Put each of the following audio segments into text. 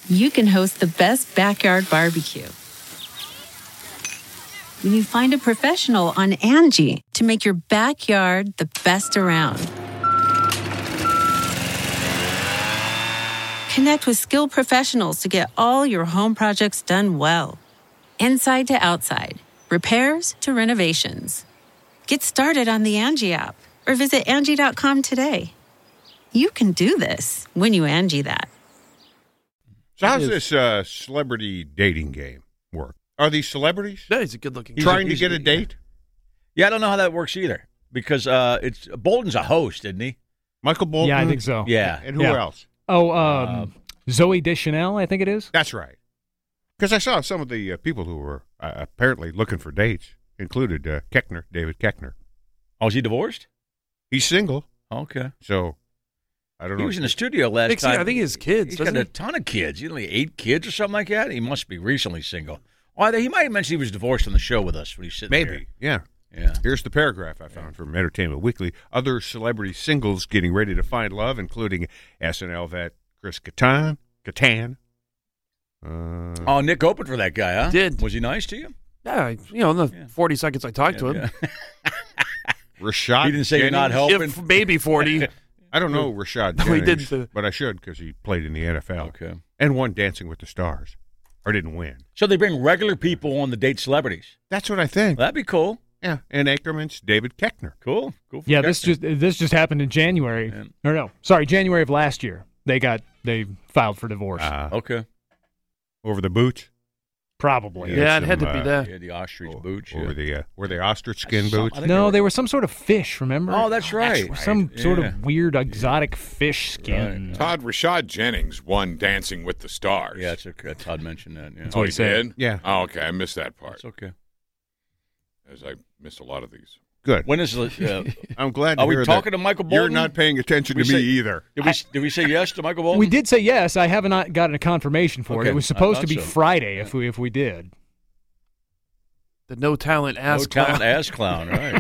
you can host the best backyard barbecue. When you find a professional on Angie to make your backyard the best around. Connect with skilled professionals to get all your home projects done well. Inside to outside, repairs to renovations. Get started on the Angie app or visit Angie.com today. You can do this when you Angie that. So how's this celebrity dating game work? Are these celebrities? Yeah, he's a good-looking guy. Trying to get a date? Yeah, I don't know how that works either because it's Bolton's a host, isn't he? Michael Bolton? Yeah, I think so. Yeah. And who else? Oh, Zoe Deschanel, I think it is. That's right. Because I saw some of the people who were apparently looking for dates included David Koechner. Oh, is he divorced? He's single. Okay. So, I don't know. He was in the studio last time. I think he has kids, He's doesn't got he? a ton of kids. You know, like 8 kids or something like that. He must be recently single. Oh, he might have mentioned he was divorced on the show with us when he's sitting Maybe, yeah. Yeah. Here's the paragraph I found from Entertainment Weekly. Other celebrity singles getting ready to find love, including SNL vet Chris Kattan. Oh, Nick opened for that guy, huh? Did. Was he nice to you? Yeah, in the 40 seconds I talked to him. Rashad He didn't say you're not Jennings? helping. If maybe 40. I don't know Rashad No, he Jennings, didn't. but I should because he played in the NFL. Okay. And won Dancing with the Stars. Or didn't win. So they bring regular people on to date celebrities. That's what I think. That'd be cool. Yeah, and Anchorman's David Koechner. Cool. Cool. for Yeah, Koechner. this just happened in January. Yeah. Or no, sorry, January of last year. They filed for divorce. Okay. Over the boots. Probably. Yeah, it had to be that. Yeah, the ostrich boots. Over Yeah. were they ostrich skin I saw- boots? I think No, they were some sort of fish, remember? Oh, that's right. Some sort Yeah. of weird exotic fish skin. Todd Rashad Jennings won Dancing with the Stars. Yeah, Todd mentioned that. Yeah. That's Oh, what he he said. did? Yeah. Oh, okay. I missed that part. That's okay. As I missed a lot of these. Good. When is I'm glad to are we hear talking that to Michael Bolton? You're not paying attention We to me say- either. Did we say yes to Michael Bolton? We did say yes. I have not gotten a confirmation for Okay, it. It was I supposed to thought be so. Friday if we did. The no talent ass No clown. talent ass clown, right?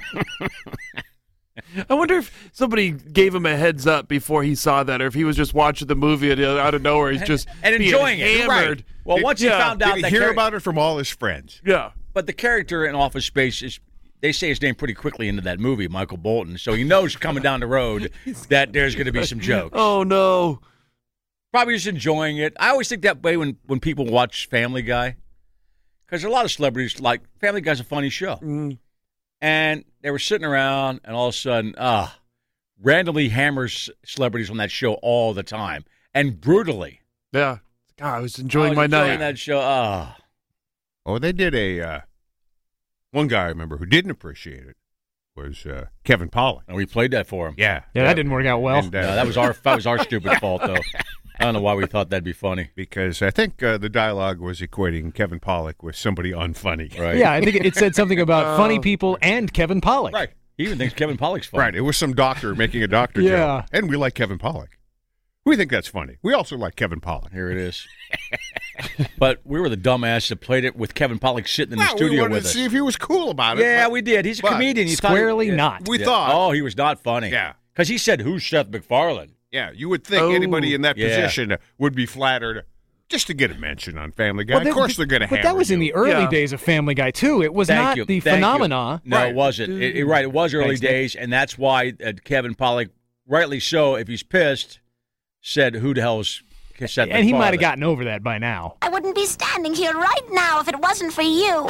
I wonder if somebody gave him a heads up before he saw that, or if he was just watching the movie and out of nowhere he's just and being enjoying it. hammered. Right. Well, once he found out Did he that hear about it from all his friends? Yeah. but the character in Office Space is. They say his name pretty quickly into that movie, Michael Bolton. So he knows coming down the road that there's going to be some jokes. Oh no. Probably just enjoying it. I always think that way when people watch Family Guy. Because a lot of celebrities, like, Family Guy's a funny show. Mm. And they were sitting around, and all of a sudden, randomly hammers celebrities on that show all the time. And brutally. Yeah. God, I was enjoying my night. that show. Oh, they did one guy I remember who didn't appreciate it was Kevin Pollak. And we played that for him. Yeah. Yeah, that didn't work out well. And, No, that was our stupid fault, though. I don't know why we thought that'd be funny. Because I think the dialogue was equating Kevin Pollak with somebody unfunny. Right. Yeah, I think it said something about funny people and Kevin Pollak. Right. He even thinks Kevin Pollak's funny. Right. It was some doctor making a doctor Yeah. joke. And we like Kevin Pollak. We think that's funny. We also like Kevin Pollak. Here it is. But we were the dumbass that played it with Kevin Pollak sitting in the we studio wanted with to us. see if he was cool about it. Yeah, but we did. He's a but comedian. You Squarely thought, not. We thought. Oh, he was not funny. Yeah. Because he said, "Who's Seth MacFarlane?" Yeah, you would think Oh. anybody in that Yeah. position would be flattered just to get a mention on Family Guy. Well, of course they're going to But hammer that was in you. the early Yeah. days of Family Guy, too. It was Thank not you. the Thank you. phenomena. No, Right. it wasn't. Right, it was early Thanks, Nick. days, and that's why Kevin Pollak, rightly so, if he's pissed, said, "Who the hell's Seth And he might have MacFarlane?" gotten over that by now. I wouldn't be standing here right now if it wasn't for you.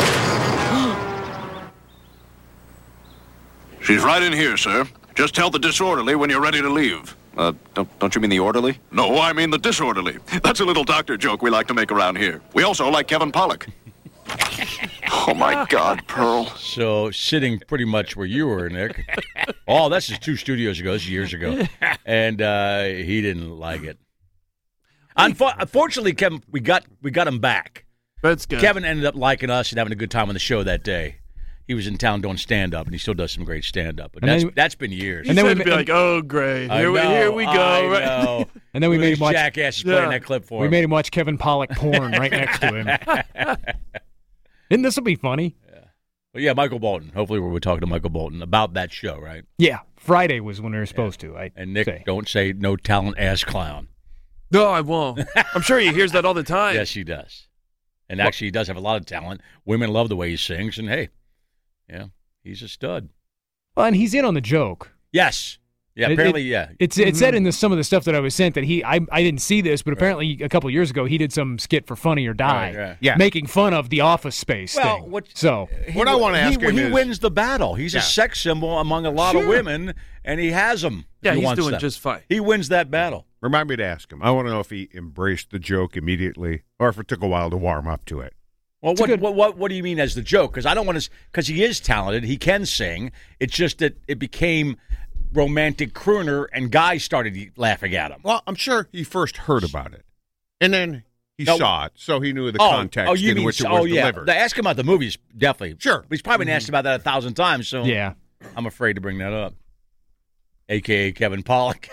She's right in here, sir. Just tell the disorderly when you're ready to leave. Don't you mean the orderly? No, I mean the disorderly. That's a little doctor joke we like to make around here. We also like Kevin Pollak. Oh, my God, Pearl. So sitting pretty much where you were, Nick. Oh, that's just 2 studios ago. This is years ago, and he didn't like it. Unfortunately, Kevin, we got him back. That's good. Kevin ended up liking us and having a good time on the show that day. He was in town doing stand-up, and he still does some great stand-up. But And that's been years. He And then said we to be ma- like, oh, great. I Here know, we go. I Right? know. And then we made him watch. Jackass playing Yeah. that clip for We him. made him watch Kevin Pollak porn right next to him. Isn't this will be funny? But yeah, Michael Bolton. Hopefully, we're talking to Michael Bolton about that show, right? Yeah, Friday was when we were supposed to. And Nick, don't say no talent ass clown. No, I won't. I'm sure he hears that all the time. Yes, he does. And actually, he does have a lot of talent. Women love the way he sings, and hey, yeah, he's a stud. Well, and he's in on the joke. Yes. Yeah, apparently, yeah. It said in some of the stuff that I was sent that I didn't see this, but apparently a couple years ago he did some skit for Funny or Die, Right. Yeah. making fun of the Office Space thing. What I want to ask him he is, wins the battle. He's a sex symbol among a lot of women, and he has them. Yeah, He he's wants doing them. just fine. He wins that battle. remind me to ask him. I want to know if he embraced the joke immediately or if it took a while to warm up to it. Well, what do you mean as the joke? Because I don't want to. Because he is talented. He can sing. It's just that it became romantic crooner, and guys started laughing at him. Well, I'm sure he first heard about it, and then he saw it, so he knew the context in which it was delivered. Ask him about the movies, definitely. Sure. But he's probably been asked about that 1,000 times, so Yeah. I'm afraid to bring that up. A.K.A. Kevin Pollak.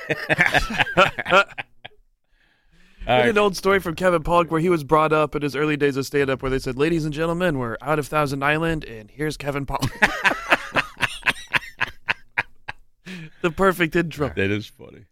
I had an old story from Kevin Pollak where he was brought up in his early days of stand-up where they said, ladies and gentlemen, we're out of Thousand Island, and here's Kevin Pollak. The perfect intro. That is funny.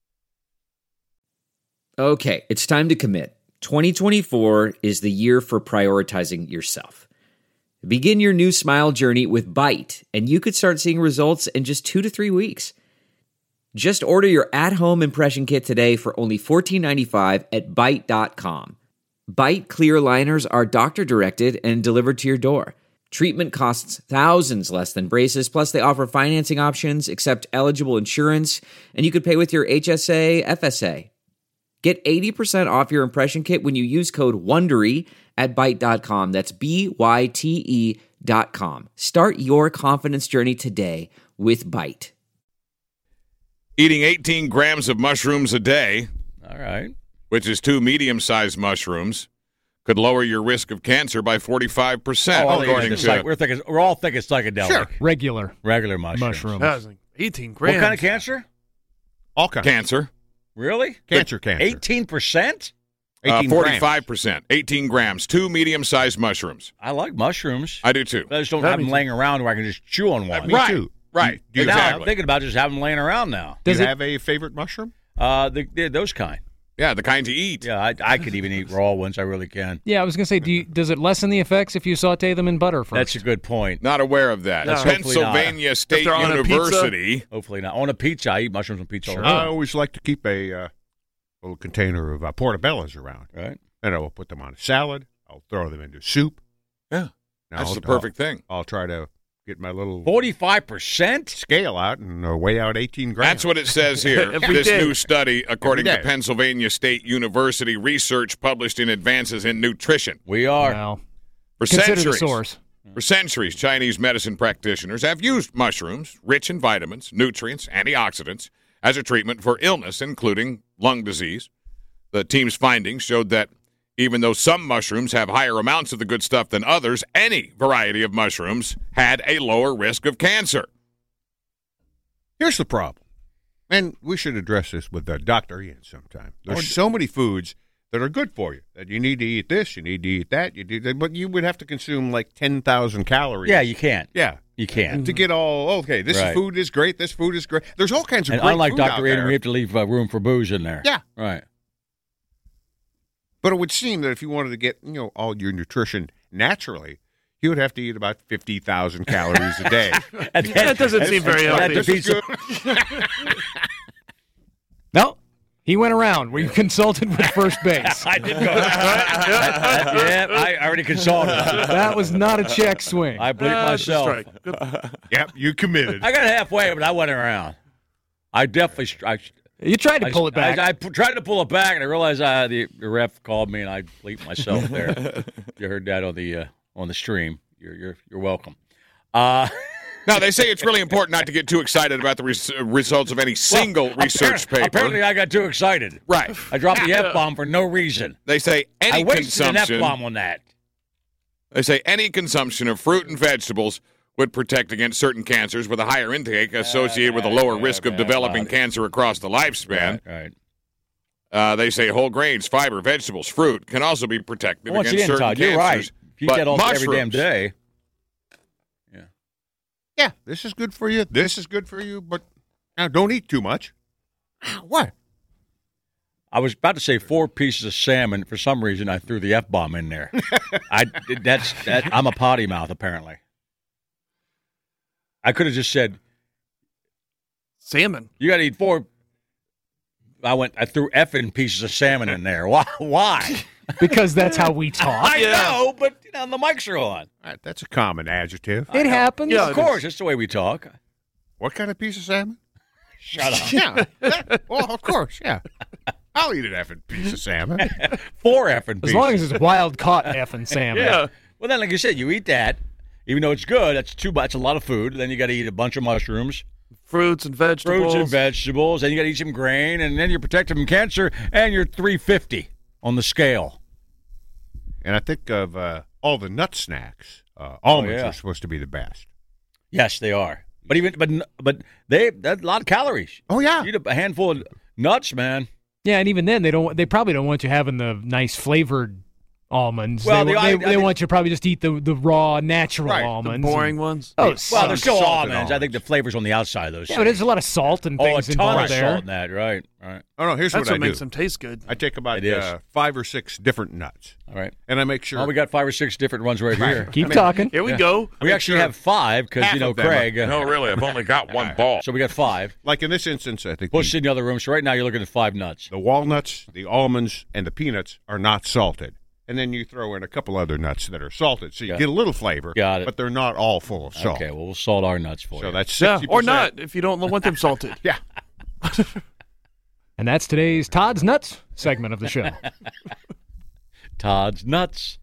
Okay, it's time to commit. 2024 is the year for prioritizing yourself. Begin your new smile journey with Byte, and you could start seeing results in just 2 to 3 weeks. Just order your at-home impression kit today for only $14.95 at Byte.com. Byte clear liners are doctor-directed and delivered to your door. Treatment costs thousands less than braces, plus they offer financing options, accept eligible insurance, and you could pay with your HSA, FSA. Get 80% off your impression kit when you use code WONDERY at Byte.com. That's BYTE.com. Start your confidence journey today with Byte. Eating 18 grams of mushrooms a day, All right. which is 2 medium-sized mushrooms, could lower your risk of cancer by 45%, according to... We're all thinking psychedelic. Sure. Regular Mushrooms. mushrooms. I was like, 18 grams. What kind of cancer? All kinds. Cancer, Really? Cancer. 18%? 18 grams. 45%, 18 grams, 2 medium-sized mushrooms. I like mushrooms. I do too. I just don't have them laying around where I can just chew on one. Me too. Right. Do you Now have, I'm thinking about just having them laying around now. do you have a favorite mushroom? Those kind. Yeah, the kind you eat. Yeah, I could even eat raw ones. I really can. Yeah, I was going to say, does it lessen the effects if you saute them in butter first? That's a good point. Not aware of that. No. Pennsylvania State they're on a pizza? University. Hopefully not. On a pizza, I eat mushrooms on pizza. all the I time. always like to keep a little container of portobellos around. Right. And I will put them on a salad. I'll throw them into soup. Yeah, Now that's I'll- the perfect thing. I'll try to get my little 45%? scale out and weigh out 18 grams. That's what it says here. Every This day. new study, according to Every day. Pennsylvania State University research published in Advances in Nutrition. We are. Well, For consider centuries, the source. For centuries, Chinese medicine practitioners have used mushrooms, rich in vitamins, nutrients, antioxidants, as a treatment for illness, including lung disease. The team's findings showed that even though some mushrooms have higher amounts of the good stuff than others, any variety of mushrooms had a lower risk of cancer. Here's the problem, and we should address this with Dr. Ian sometime. There's so many foods that are good for you that you need to eat this, you need to eat that, but you would have to consume like 10,000 calories. Yeah, you can't. Yeah. You can't. To get all, okay, this Right. food is great, this food is great. There's all kinds of And great unlike food out Dr. Ian, there. we have to leave room for booze in there. Yeah. Right. But it would seem that if you wanted to get, all your nutrition naturally, you would have to eat about 50,000 calories a day. That doesn't seem very healthy. That's a piece of- No, he went around. We consulted with first base. I did go. Yeah, I already consulted. That was not a check swing. I bleeped That's a myself. strike. Good. Yep, you committed. I got halfway, but I went around. I definitely. You tried to pull it back. I tried to pull it back, and I realized the ref called me, and I bleeped myself there. You heard that on the stream. You're welcome. Now, they say it's really important not to get too excited about the results of any single research paper. Apparently, I got too excited. Right. I dropped the F-bomb for no reason. They say any I wasted an consumption. F-bomb on that. They say any consumption of fruit and vegetables would protect against certain cancers with a higher intake associated with a lower risk of developing cancer across the lifespan. Right. They say whole grains, fiber, vegetables, fruit can also be protective Once against again, certain Todd, cancers. you're right. If you but eat that all every damn mushrooms- day. Yeah, this is good for you. This is good for you, but now don't eat too much. What? I was about to say 4 pieces of salmon. For some reason, I threw the F-bomb in there. I'm a potty mouth, apparently. I could have just said, salmon. You got to eat 4. I threw effing pieces of salmon in there. Why? Because that's how we talk. I know, but the mics are on. All right, that's a common adjective. It happens. Yeah, of course. That's the way we talk. What kind of piece of salmon? Shut up. Yeah. Well, of course, yeah. I'll eat an effing piece of salmon. 4 effing pieces. As long as it's wild caught effing salmon. Yeah. Well, then, like you said, you eat that. Even though it's good, that's a lot of food. Then you got to eat a bunch of mushrooms. Fruits and vegetables. Then you got to eat some grain, and then you're protected from cancer, and you're 350 on the scale. And I think of all the nut snacks. Almonds are supposed to be the best. Yes, they are. But that's a lot of calories. Oh yeah, you eat a handful of nuts, man. Yeah, and even then they probably don't want you having the nice flavored almonds. Well, they want you to probably just eat the raw, natural almonds. The boring ones. Oh, well, they're still almonds. I think the flavor's on the outside of those. Yeah, but there's a lot of salt and things a ton involved of there. salt in that, right? Oh no, here's That's what I do. what makes them taste good. I take about 5 or 6 different nuts. All right, and I make sure. Oh, we got 5 or 6 different ones right here. Keep talking. Here we go. We actually have 5 because Craig. No, really, I've only got one ball. So we got 5. Like in this instance, I think Push in the other room. So right now you're looking at 5 nuts. The walnuts, the almonds, and the peanuts are not salted. And then you throw in a couple other nuts that are salted, so you get a little flavor. Got it. But they're not all full of salt. Okay, well, we'll salt our nuts for you. So that's 60%. or not if you don't want them salted. Yeah. And that's today's Todd's Nuts segment of the show. Todd's Nuts.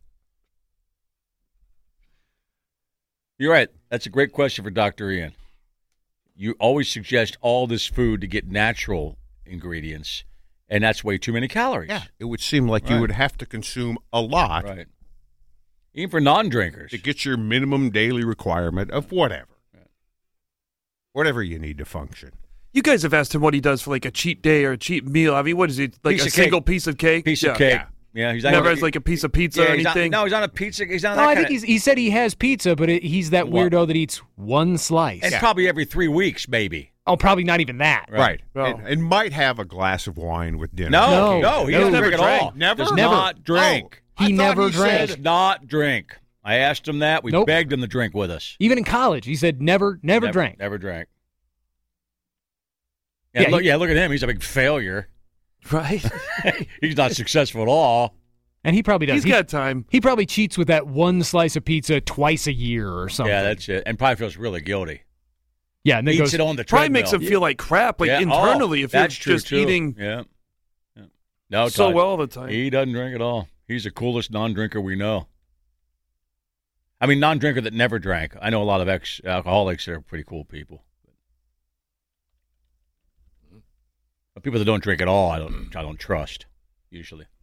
You're right. That's a great question for Dr. Ian. You always suggest all this food to get natural ingredients, and that's way too many calories. Yeah, it would seem like you would have to consume a lot. Right. Even for non-drinkers. To get your minimum daily requirement of whatever. Whatever you need to function. You guys have asked him what he does for like a cheat day or a cheat meal. I mean, what is it? Like a single piece of cake? Piece of cake. Yeah, he's never has like a piece of pizza or anything. He's on a pizza. He's on. No, I think he said he has pizza, but he's that weirdo that eats one slice. And probably every 3 weeks, maybe. Oh, probably not even that. Right. Oh. And might have a glass of wine with dinner. No, he doesn't drink at all. Never? Not drink. Oh, he never drank. Does not drink. I asked him that. We begged him to drink with us. Even in college, he said never drank. Never drank. Yeah, look at him. He's a big failure. Right? He's not successful at all. And he probably does. He's got time. He probably cheats with that one slice of pizza twice a year or something. Yeah, that's it. And probably feels really guilty. Yeah, and then eats it on the treadmill. Probably makes him feel like crap, like internally, if that's you're just true, eating No, so Todd, well all the time. He doesn't drink at all. He's the coolest non-drinker we know. I mean, non-drinker that never drank. I know a lot of ex-alcoholics that are pretty cool people. But people that don't drink at all, I don't trust, usually.